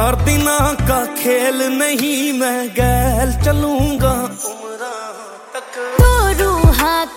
चार दिना का खेल नहीं, मैं गैल चलूंगा उम्रा तक। तो रूहा